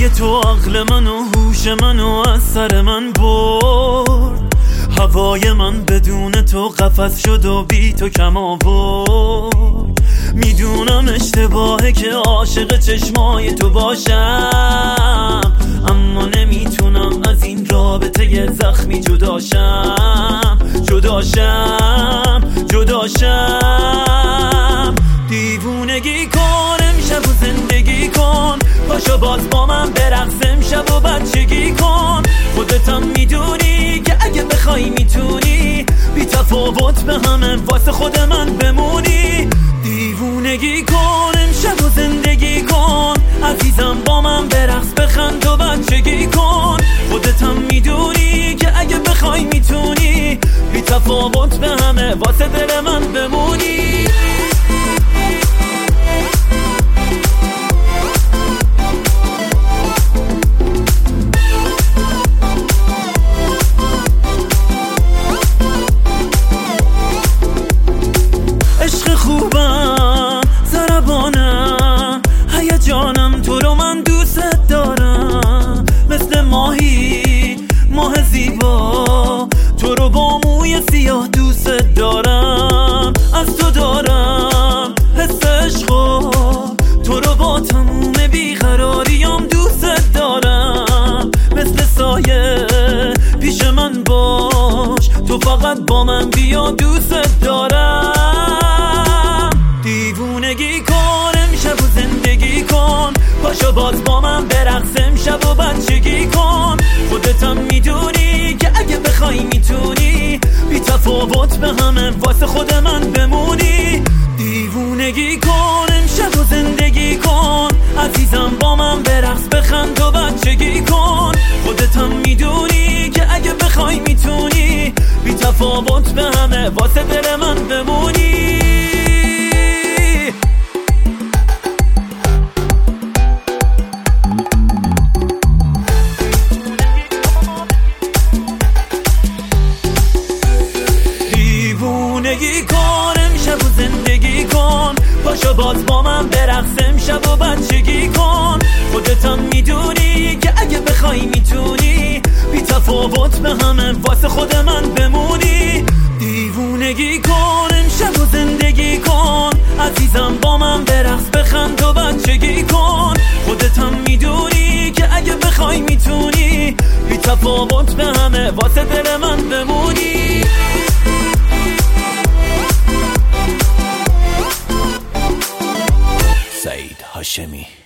دیگه تو عقل من و هوش منو از سر من برد. هوای من بدون تو قفس شد و بی تو کم آورد. میدونم اشتباهه که عاشق چشمای تو باشم، اما نمیتونم از این رابطه زخمی جداشم. دیوونگی کن امشب و زندگی کن، پاشو باز با من برقص امشب و بچگی کن. خودتم میدونی که اگه بخوای میتونی بی تفاوت به همه واسه خود من بمونی. دیوونگی کن امشب و زندگی کن، عزیزم با من برقص بخند و بچگی کن. خودتم میدونی که اگه بخوای میتونی بی تفاوت به همه واسه دل من بمونی. عشق خوبم ضربانم هیجانم، تو رو من دوست دارم مثل ماهی ماه زیبا. تو رو با موی سیاه دوست دارم، از تو دارم حس عشقو. تو رو با تموم بیقراریم دوست دارم مثل سایه پیش من باش، تو فقط با من بیا دوست دارم. دیوونگی کن امشب و زندگی کن، پاشو باز با من برقص امشب و بچگی کن. خودتم میدونی که اگه بخوای میتونی بی تفاوت به همه واسه خود من بمونی. دیوونگی کن امشب و زندگی کن، عزیزم با من برقص بخند و بچگی کن. خودتم میدونی که اگه بخوای میتونی بی تفاوت به همه واسه دل من بمونی. دیوونگی کن امشب و زندگی کن، پاشو باز با من برقص امشب و بچگی کن. خودتم میدونی که اگه بخوای میتونی بی تفاوت به همه واسه خود من بمونی. دیوونگی کن امشب و زندگی کن، عزیزم با من برقص بخند و بچگی کن. خودتم میدونی که اگه بخوای میتونی بی تفاوت به همه واسه دل من بمونی. سعید هاشمی.